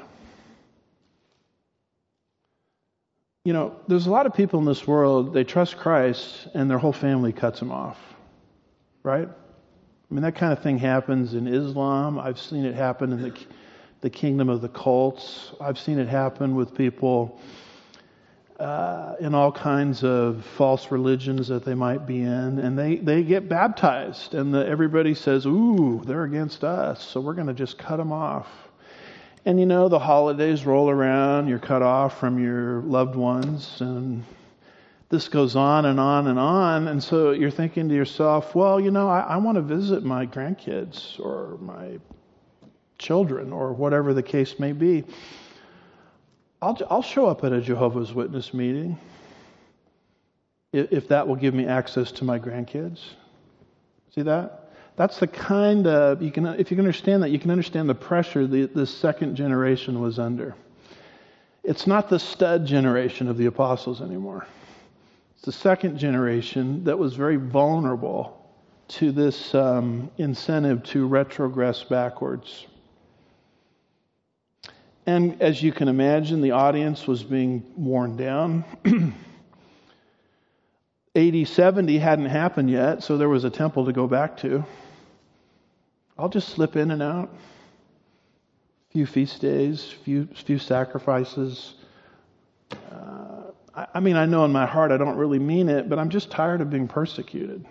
You know, there's a lot of people in this world, they trust Christ and their whole family cuts them off. Right? I mean, that kind of thing happens in Islam. I've seen it happen in the kingdom of the cults. I've seen it happen with people in all kinds of false religions that they might be in, and they get baptized, and everybody says, ooh, they're against us, so we're going to just cut them off. And you know, the holidays roll around, you're cut off from your loved ones, and this goes on and on and on, and so you're thinking to yourself, well, you know, I want to visit my grandkids or my children or whatever the case may be. I'll show up at a Jehovah's Witness meeting if that will give me access to my grandkids. See that? That's the kind of, if you can understand that, you can understand the pressure the second generation was under. It's not the stud generation of the apostles anymore. It's the second generation that was very vulnerable to this incentive to retrogress backwards. And as you can imagine, the audience was being worn down. AD 70 hadn't happened yet, so there was a temple to go back to. I'll just slip in and out. Few feast days, few sacrifices. I mean, I know in my heart I don't really mean it, but I'm just tired of being persecuted.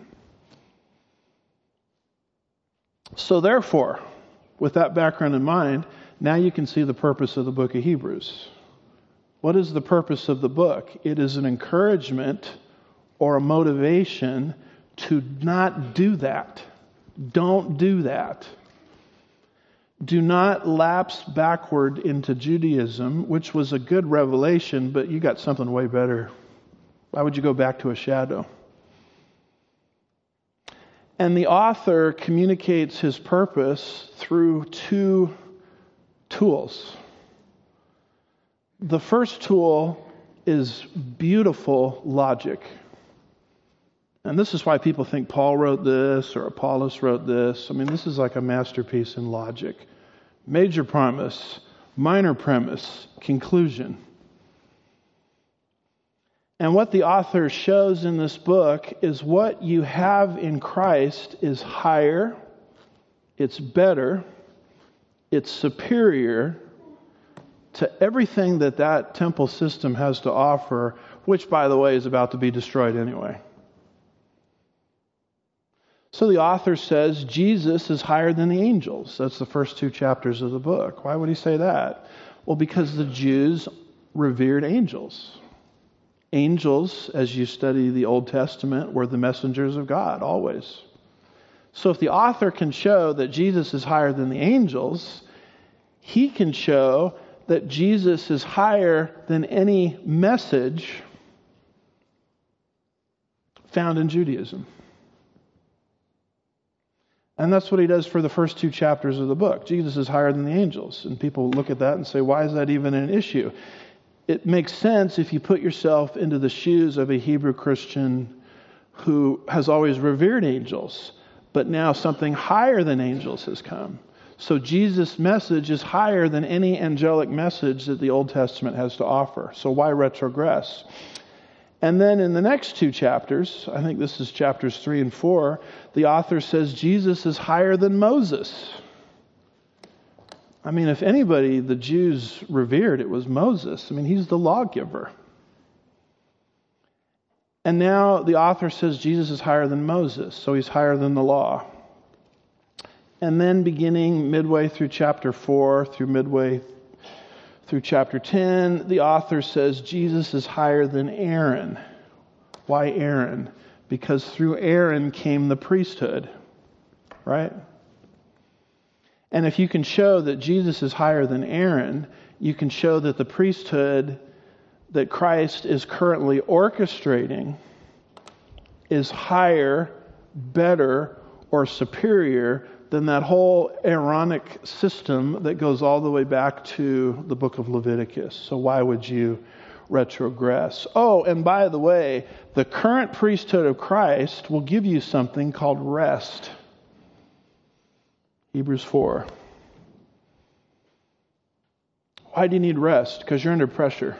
So therefore, with that background in mind, now you can see the purpose of the book of Hebrews. What is the purpose of the book? It is an encouragement or a motivation to not do that. Don't do that. Do not lapse backward into Judaism, which was a good revelation, but you got something way better. Why would you go back to a shadow? And the author communicates his purpose through two tools. The first tool is beautiful logic. And this is why people think Paul wrote this or Apollos wrote this. I mean, this is like a masterpiece in logic. Major premise, minor premise, conclusion. And what the author shows in this book is what you have in Christ is higher, it's better, it's superior to everything that temple system has to offer, which, by the way, is about to be destroyed anyway. So the author says Jesus is higher than the angels. That's the first two chapters of the book. Why would he say that? Well, because the Jews revered angels. Angels, as you study the Old Testament, were the messengers of God, always. So if the author can show that Jesus is higher than the angels, he can show that Jesus is higher than any message found in Judaism. And that's what he does for the first two chapters of the book. Jesus is higher than the angels. And people look at that and say, why is that even an issue? It makes sense if you put yourself into the shoes of a Hebrew Christian who has always revered angels, but now something higher than angels has come. So Jesus' message is higher than any angelic message that the Old Testament has to offer. So why retrogress? And then in the next two chapters, I think this is chapters 3 and 4, the author says Jesus is higher than Moses. I mean, if anybody the Jews revered, it was Moses. I mean, he's the lawgiver. And now the author says Jesus is higher than Moses, so he's higher than the law. And then beginning midway through chapter 4 through midway through chapter 10, the author says Jesus is higher than Aaron. Why Aaron? Because through Aaron came the priesthood, right? And if you can show that Jesus is higher than Aaron, you can show that the priesthood that Christ is currently orchestrating is higher, better, or superior than that whole Aaronic system that goes all the way back to the book of Leviticus. So why would you retrogress? Oh, and by the way, the current priesthood of Christ will give you something called rest. Hebrews 4. Why do you need rest? Because you're under pressure.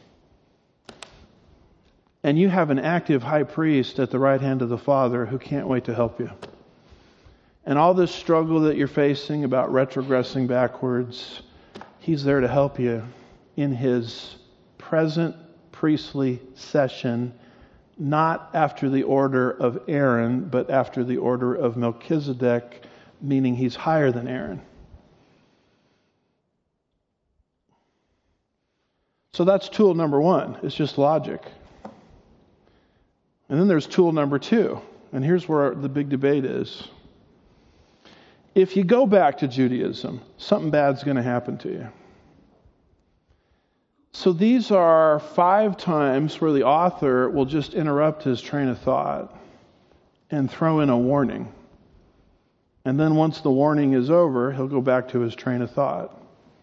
And you have an active high priest at the right hand of the Father who can't wait to help you. And all this struggle that you're facing about retrogressing backwards, he's there to help you in his present priestly session, not after the order of Aaron, but after the order of Melchizedek, meaning he's higher than Aaron. So that's tool number one. It's just logic. And then there's tool number two. And here's where the big debate is. if you go back to Judaism, something bad's going to happen to you. So these are 5 times where the author will just interrupt his train of thought and throw in a warning. And then once the warning is over, he'll go back to his train of thought.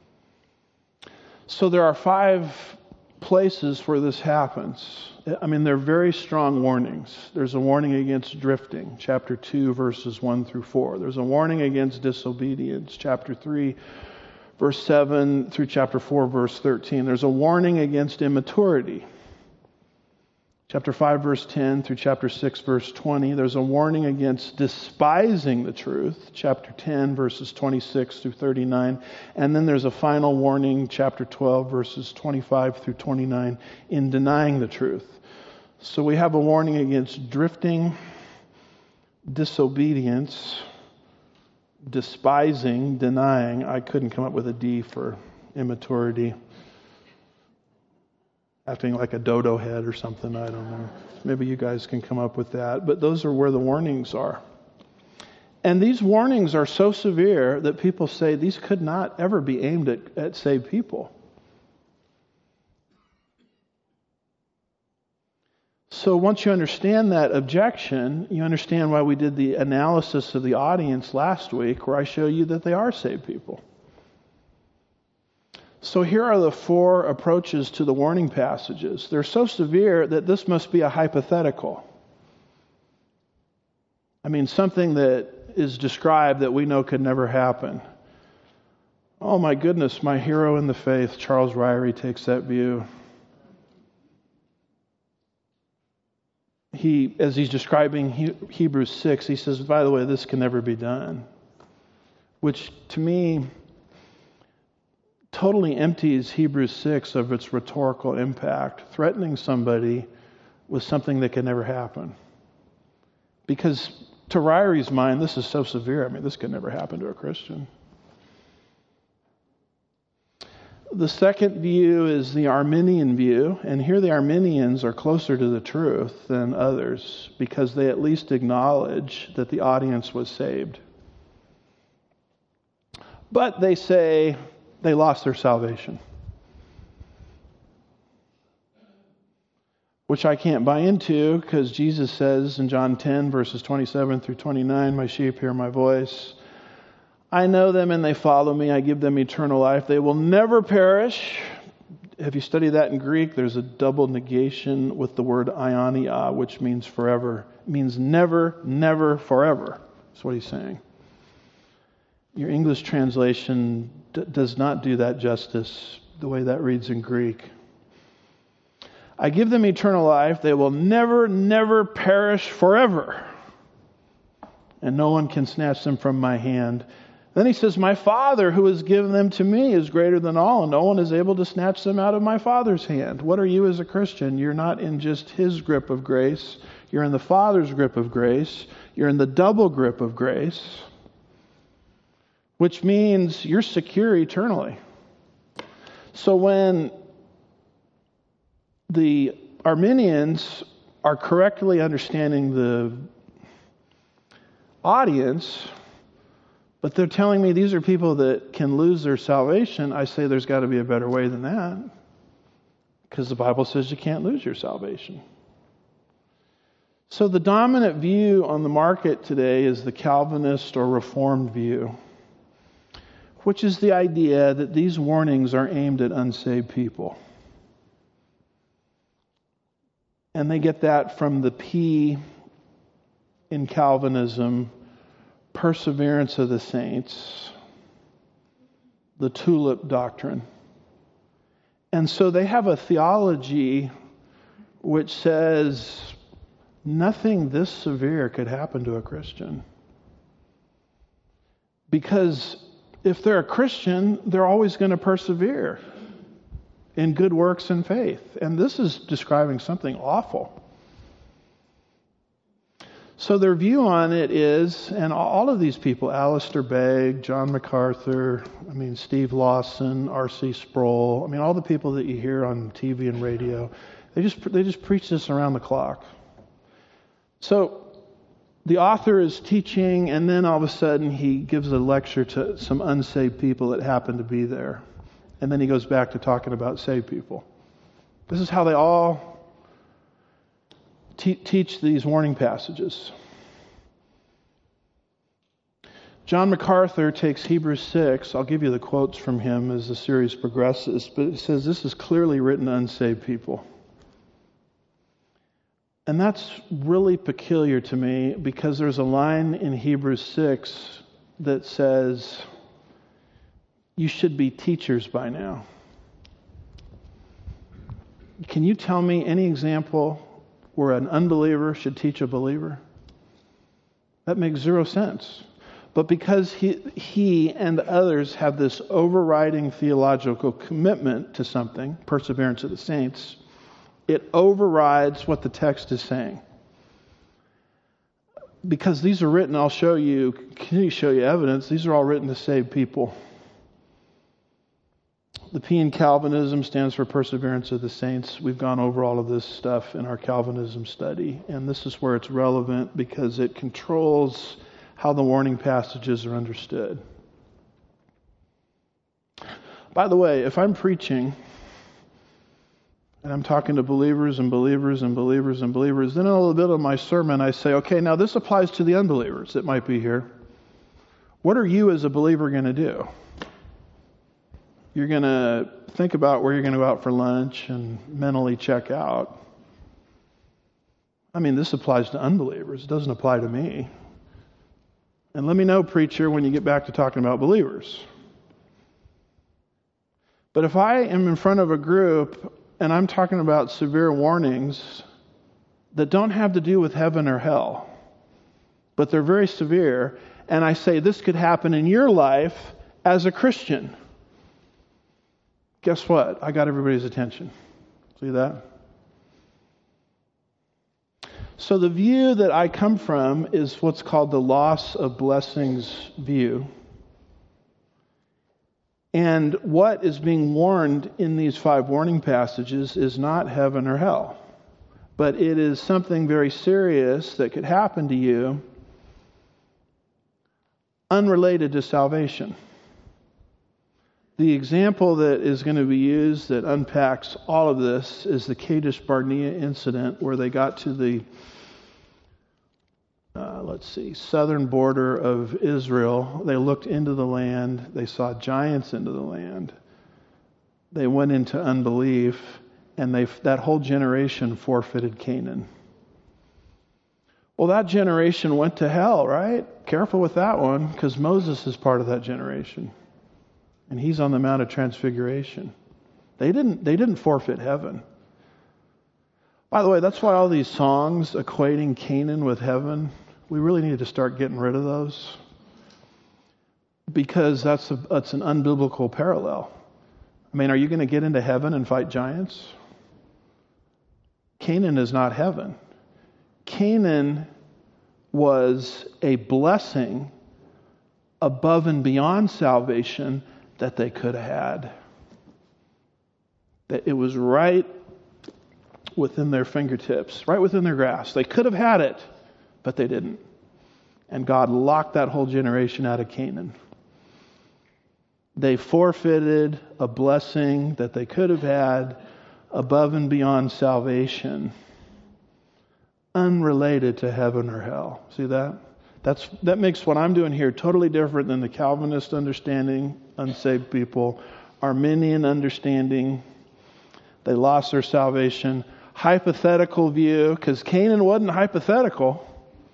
So there are 5 places where this happens. I mean, they're very strong warnings. There's a warning against drifting, chapter 2, verses 1 through 4. There's a warning against disobedience, chapter 3, verse 7 through chapter 4, verse 13. There's a warning against immaturity, chapter 5, verse 10 through chapter 6, verse 20. There's a warning against despising the truth, chapter 10, verses 26 through 39. And then there's a final warning, chapter 12, verses 25 through 29, in denying the truth. So we have a warning against drifting, disobedience, despising, denying. I couldn't come up with a D for immaturity. Acting like a dodo head or something, I don't know. Maybe you guys can come up with that. But those are where the warnings are. And these warnings are so severe that people say these could not ever be aimed at saved people. So once you understand that objection, you understand why we did the analysis of the audience last week, where I show you that they are saved people. So here are the 4 approaches to the warning passages. They're so severe that this must be a hypothetical. I mean, something that is described that we know could never happen. Oh my goodness, my hero in the faith, Charles Ryrie, takes that view. As he's describing Hebrews 6, he says, by the way, this can never be done. Which, to me, totally empties Hebrews 6 of its rhetorical impact, threatening somebody with something that can never happen. Because to Ryrie's mind, this is so severe. I mean, this could never happen to a Christian. The second view is the Arminian view, and here the Arminians are closer to the truth than others because they at least acknowledge that the audience was saved. But they say they lost their salvation, which I can't buy into because Jesus says in John 10, verses 27 through 29, my sheep hear my voice. I know them and they follow me. I give them eternal life. They will never perish. Have you studied that in Greek? There's a double negation with the word aionios, which means forever. It means never, never, forever. That's what he's saying. Your English translation does not do that justice the way that reads in Greek. I give them eternal life. They will never, never perish forever. And no one can snatch them from my hand. Then he says, my Father who has given them to me is greater than all, and no one is able to snatch them out of my Father's hand. What are you as a Christian? You're not in just his grip of grace. You're in the Father's grip of grace. You're in the double grip of grace, which means you're secure eternally. So when the Arminians are correctly understanding the audience, but they're telling me these are people that can lose their salvation, I say there's got to be a better way than that. Because the Bible says you can't lose your salvation. So the dominant view on the market today is the Calvinist or Reformed view, which is the idea that these warnings are aimed at unsaved people. And they get that from the P in Calvinism, perseverance of the saints, the tulip doctrine. And so they have a theology which says nothing this severe could happen to a Christian. Because if they're a Christian, they're always going to persevere in good works and faith. And this is describing something awful. So their view on it is, and all of these people, Alistair Begg, John MacArthur, Steve Lawson, R.C. Sproul, all the people that you hear on TV and radio, they just preach this around the clock. So the author is teaching, and then all of a sudden he gives a lecture to some unsaved people that happen to be there. And then he goes back to talking about saved people. This is how they all teach these warning passages. John MacArthur takes Hebrews 6. I'll give you the quotes from him as the series progresses, but it says this is clearly written to unsaved people. And that's really peculiar to me because there's a line in Hebrews 6 that says, you should be teachers by now. Can you tell me any example where an unbeliever should teach a believer? That makes zero sense. But because he and others have this overriding theological commitment to something, perseverance of the saints, it overrides what the text is saying. Because these are written, I'll show you, continue to show you evidence, these are all written to save people. The P in Calvinism stands for perseverance of the saints. We've gone over all of this stuff in our Calvinism study, and this is where it's relevant because it controls how the warning passages are understood. By the way, if I'm preaching and I'm talking to believers and believers and believers and believers, then in a little bit of my sermon I say, okay, now this applies to the unbelievers that might be here. What are you as a believer going to do? You're going to think about where you're going to go out for lunch and mentally check out. I mean, this applies to unbelievers. It doesn't apply to me. And let me know, preacher, when you get back to talking about believers. But if I am in front of a group and I'm talking about severe warnings that don't have to do with heaven or hell, but they're very severe, and I say this could happen in your life as a Christian, guess what? I got everybody's attention. See that? So the view that I come from is what's called the loss of blessings view. And what is being warned in these 5 warning passages is not heaven or hell. But it is something very serious that could happen to you unrelated to salvation. The example that is going to be used that unpacks all of this is the Kadesh Barnea incident where they got to the southern border of Israel. They looked into the land. They saw giants into the land. They went into unbelief, and that whole generation forfeited Canaan. Well, that generation went to hell, right? Careful with that one, because Moses is part of that generation. And he's on the Mount of Transfiguration. They didn't forfeit heaven. By the way, that's why all these songs equating Canaan with heaven, we really need to start getting rid of those. Because that's an unbiblical parallel. I mean, are you going to get into heaven and fight giants? Canaan is not heaven. Canaan was a blessing above and beyond salvation that they could have had. That it was right within their fingertips, right within their grasp. They could have had it, but they didn't. And God locked that whole generation out of Canaan. They forfeited a blessing that they could have had above and beyond salvation, unrelated to heaven or hell. See that? That makes what I'm doing here totally different than the Calvinist understanding, unsaved people, Arminian understanding. They lost their salvation. Hypothetical view, because Canaan wasn't hypothetical.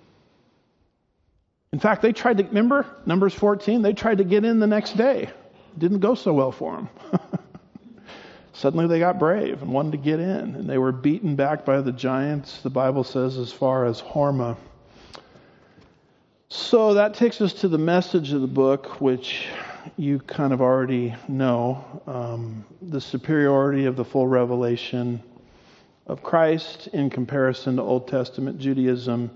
In fact, they tried to, remember, Numbers 14, they tried to get in the next day. Didn't go so well for them. Suddenly they got brave and wanted to get in, and they were beaten back by the giants, the Bible says, as far as Hormah. So that takes us to the message of the book, which you kind of already know. The superiority of the full revelation of Christ in comparison to Old Testament Judaism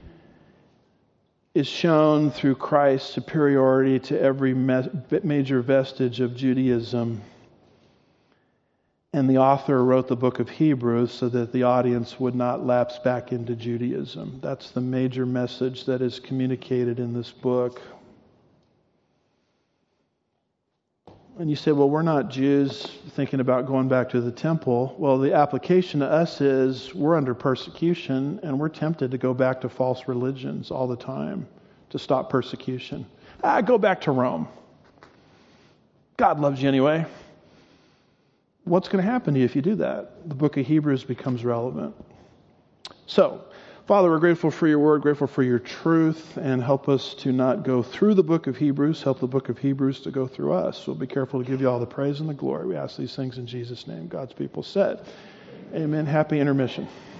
is shown through Christ's superiority to every major vestige of Judaism. And the author wrote the book of Hebrews so that the audience would not lapse back into Judaism. That's the major message that is communicated in this book. And you say, well, we're not Jews thinking about going back to the temple. Well, the application to us is we're under persecution and we're tempted to go back to false religions all the time to stop persecution. Go back to Rome. God loves you anyway. What's going to happen to you if you do that? The book of Hebrews becomes relevant. So, Father, we're grateful for your word, grateful for your truth, and help us to not go through the book of Hebrews. Help the book of Hebrews to go through us. We'll be careful to give you all the praise and the glory. We ask these things in Jesus' name. God's people said, amen. Happy intermission.